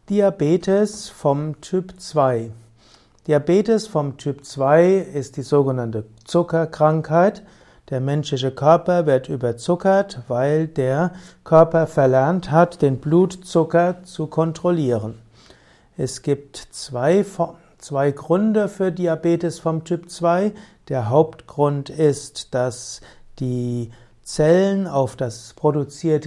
Diabetes vom Typ 2. Diabetes vom Typ 2 ist die sogenannte Zuckerkrankheit. Der menschliche Körper wird überzuckert, weil der Körper verlernt hat, den Blutzucker zu kontrollieren. Es gibt zwei Gründe für Diabetes vom Typ 2. Der Hauptgrund ist, dass die Zellen auf das produzierte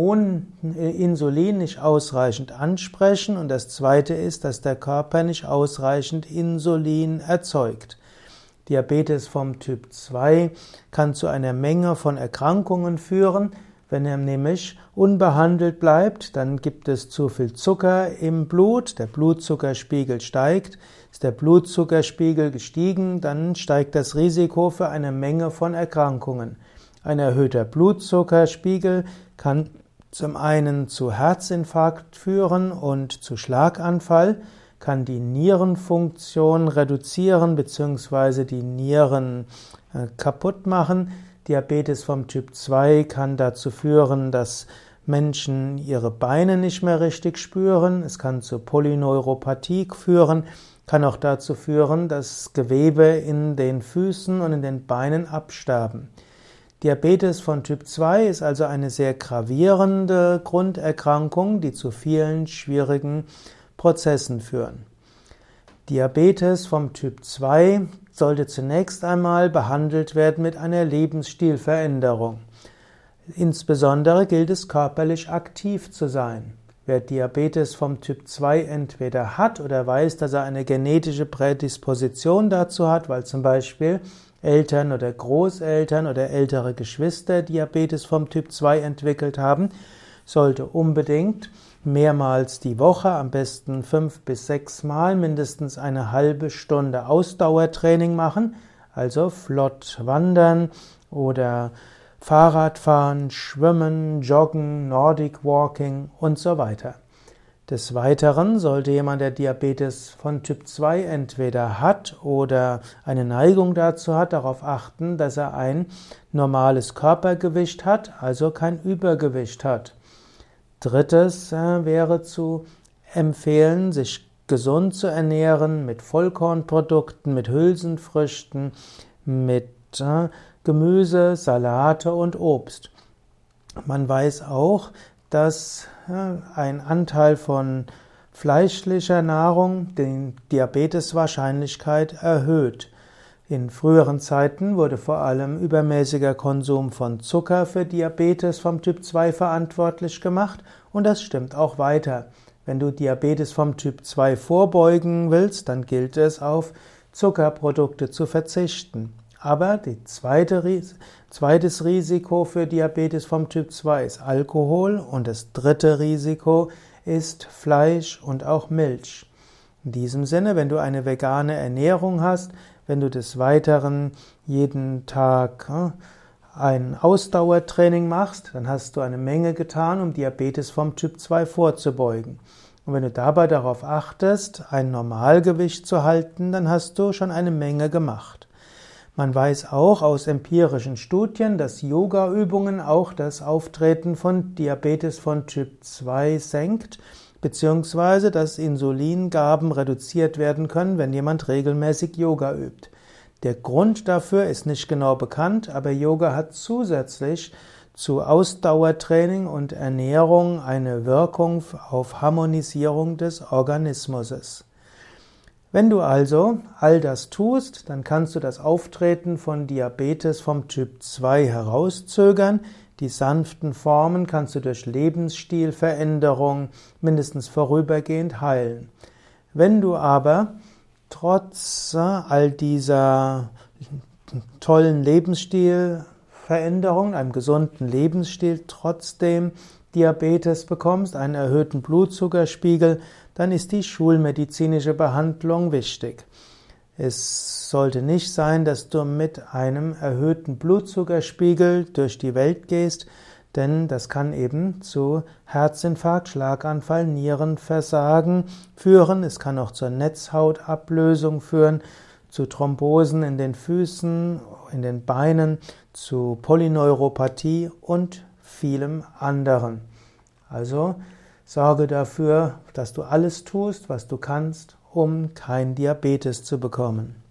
Insulin nicht ausreichend ansprechen, und das zweite ist, dass der Körper nicht ausreichend Insulin erzeugt. Diabetes vom Typ 2 kann zu einer Menge von Erkrankungen führen. Wenn er nämlich unbehandelt bleibt, dann gibt es zu viel Zucker im Blut, der Blutzuckerspiegel steigt. Ist der Blutzuckerspiegel gestiegen, dann steigt das Risiko für eine Menge von Erkrankungen. Ein erhöhter Blutzuckerspiegel kann zum einen zu Herzinfarkt führen und zu Schlaganfall, kann die Nierenfunktion reduzieren bzw. die Nieren kaputt machen. Diabetes vom Typ 2 kann dazu führen, dass Menschen ihre Beine nicht mehr richtig spüren. Es kann zu Polyneuropathie führen, kann auch dazu führen, dass Gewebe in den Füßen und in den Beinen absterben. Diabetes von Typ 2 ist also eine sehr gravierende Grunderkrankung, die zu vielen schwierigen Prozessen führen. Diabetes vom Typ 2 sollte zunächst einmal behandelt werden mit einer Lebensstilveränderung. Insbesondere gilt es, körperlich aktiv zu sein. Wer Diabetes vom Typ 2 entweder hat oder weiß, dass er eine genetische Prädisposition dazu hat, weil zum Beispiel Eltern oder Großeltern oder ältere Geschwister Diabetes vom Typ 2 entwickelt haben, sollte unbedingt mehrmals die Woche, am besten 5 bis 6 Mal, mindestens eine halbe Stunde Ausdauertraining machen, also flott wandern oder Fahrradfahren, Schwimmen, Joggen, Nordic Walking und so weiter. Des Weiteren sollte jemand, der Diabetes von Typ 2 entweder hat oder eine Neigung dazu hat, darauf achten, dass er ein normales Körpergewicht hat, also kein Übergewicht hat. Drittes wäre zu empfehlen, sich gesund zu ernähren mit Vollkornprodukten, mit Hülsenfrüchten, mit Gemüse, Salate und Obst. Man weiß auch, dass ein Anteil von fleischlicher Nahrung die Diabeteswahrscheinlichkeit erhöht. In früheren Zeiten wurde vor allem übermäßiger Konsum von Zucker für Diabetes vom Typ 2 verantwortlich gemacht, und das stimmt auch weiter. Wenn du Diabetes vom Typ 2 vorbeugen willst, dann gilt es, auf Zuckerprodukte zu verzichten. Aber zweites Risiko für Diabetes vom Typ 2 ist Alkohol, und das dritte Risiko ist Fleisch und auch Milch. In diesem Sinne, wenn du eine vegane Ernährung hast, wenn du des Weiteren jeden Tag ein Ausdauertraining machst, dann hast du eine Menge getan, um Diabetes vom Typ 2 vorzubeugen. Und wenn du dabei darauf achtest, ein Normalgewicht zu halten, dann hast du schon eine Menge gemacht. Man weiß auch aus empirischen Studien, dass Yoga-Übungen auch das Auftreten von Diabetes von Typ 2 senkt, beziehungsweise dass Insulingaben reduziert werden können, wenn jemand regelmäßig Yoga übt. Der Grund dafür ist nicht genau bekannt, aber Yoga hat zusätzlich zu Ausdauertraining und Ernährung eine Wirkung auf Harmonisierung des Organismus. Wenn du also all das tust, dann kannst du das Auftreten von Diabetes vom Typ 2 herauszögern. Die sanften Formen kannst du durch Lebensstilveränderung mindestens vorübergehend heilen. Wenn du aber trotz all dieser tollen Lebensstilveränderung, einem gesunden Lebensstil, trotzdem Diabetes bekommst, einen erhöhten Blutzuckerspiegel, dann ist die schulmedizinische Behandlung wichtig. Es sollte nicht sein, dass du mit einem erhöhten Blutzuckerspiegel durch die Welt gehst, denn das kann eben zu Herzinfarkt, Schlaganfall, Nierenversagen führen. Es kann auch zur Netzhautablösung führen, zu Thrombosen in den Füßen, in den Beinen, zu Polyneuropathie und vielem anderen. Also Sorge dafür, dass du alles tust, was du kannst, um kein Diabetes zu bekommen.